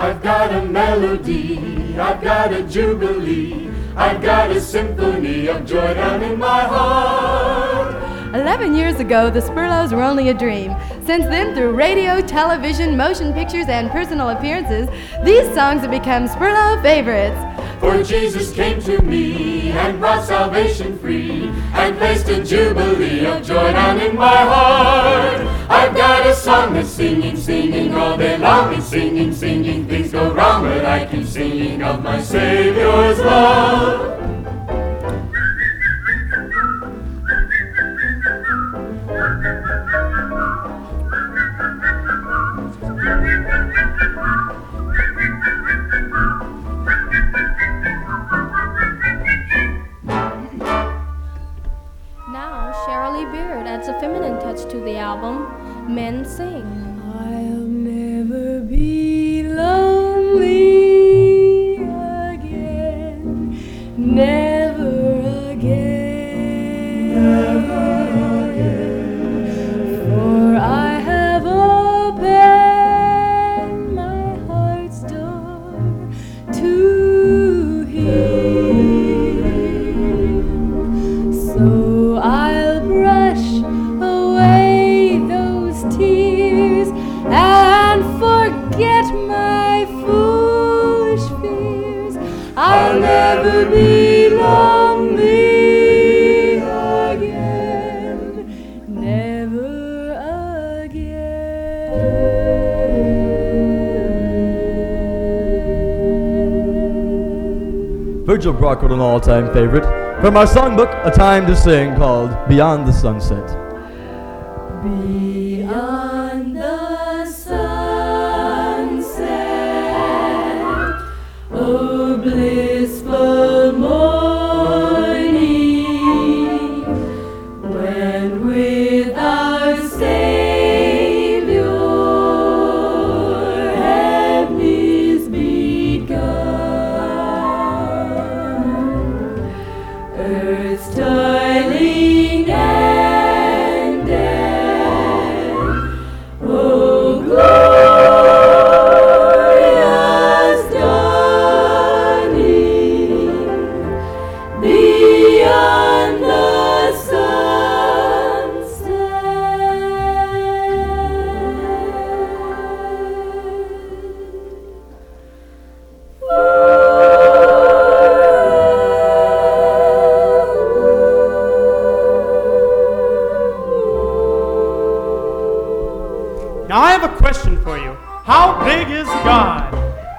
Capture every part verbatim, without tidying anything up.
I've got a melody, I've got a jubilee, I've got a symphony of joy down in my heart. Eleven years ago, the Spurlows were only a dream. Since then, through radio, television, motion pictures, and personal appearances, these songs have become Spurlow favorites. For Jesus came to me and brought salvation free and placed a jubilee of joy down in my heart. I've got a song that's singing, singing all day long, and singing, singing. Things go wrong, but I keep singing of my Savior's love. A feminine touch to the album, Men Sing. I'll never be lonely again, never again, never again. For I have opened my heart's door to Him, so I'll brush away those tears and forget my foolish fears. I'll never be lonely again, never again. Virgil Brock wrote an all-time favorite from our songbook, A Time to Sing, called Beyond the Sunset. Beyond the sunset, oh blissful morning, when with our Savior heaven is begun, earth's toiling and glorious dawning, beyond the sunset. Now I have a question for you. How big is God?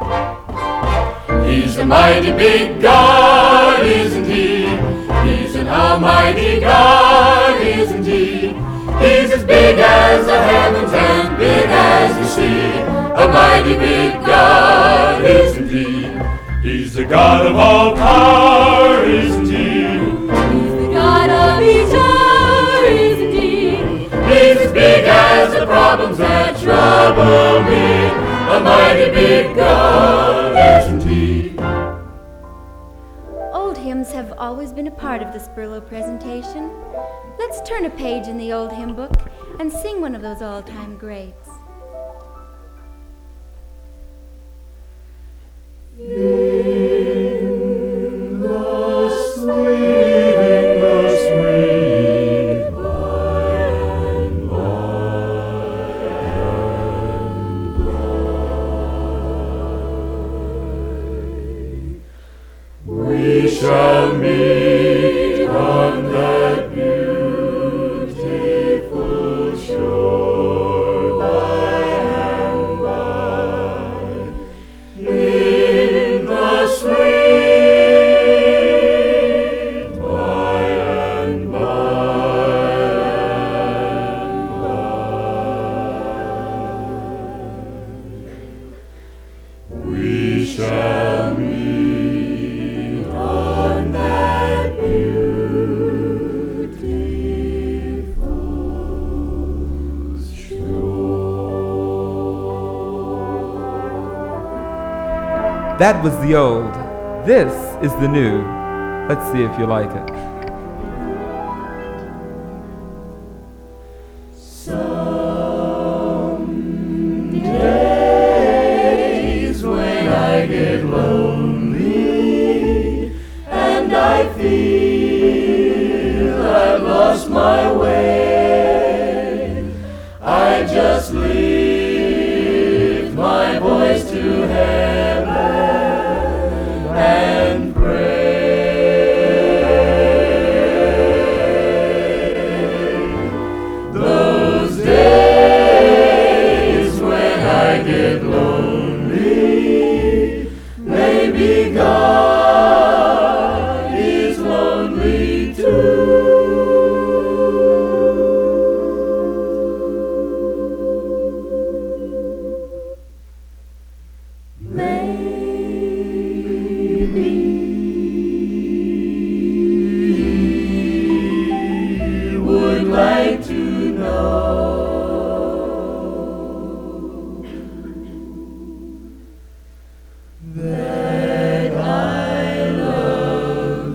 He's a mighty big God, isn't He? He's an almighty God, isn't He? He's as big as the heavens and big as the sea. A mighty big God, isn't He? He's the God of all power, isn't He? He's the God of each hour, isn't He? He's as big as the problems that trouble me. A mighty big God, isn't He? Old hymns have always been a part of the Spurlow presentation. Let's turn a page in the old hymn book and sing one of those all-time greats. In the sweet, in the sweet by and by, we shall meet on that beautiful shore by and by. In the sweet by and by and by, we shall meet on that beautiful shore. That was the old. This is the new. Let's see if you like it. Some days when I just lift my voice to heaven and pray. Those days when I get lonely, maybe God is lonely too. Like to know that I love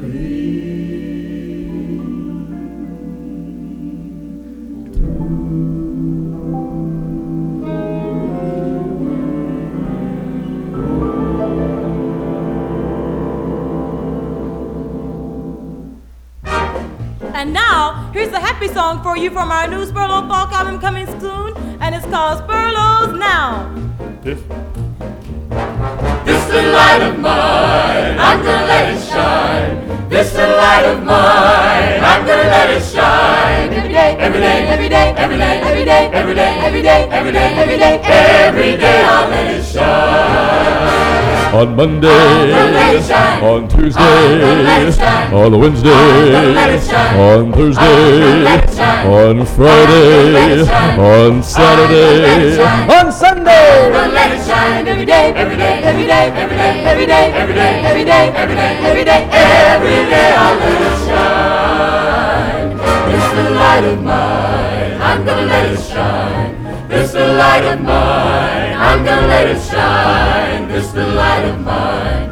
And now, here's a happy song for you from our new Spurlow folk album coming soon, and it's called Spurlow's Now. This, this little light of mine, I'm gonna let it shine. This little light of mine, I'm gonna let it shine. Every day, every day, every day, every day, every day, every day, every day, every day, every day, every day, I'll let it shine. On Monday, on Tuesday, on Wednesday, on Thursday, on Friday, on Saturday, on Sunday. Let it shine every day, every day, every day, every day, every day, every day, every day, every day, every day, every day, I'll let it shine. This little light of mine, I'm gonna let it shine. This little light of mine, I'm gonna let it shine. This little light of mine.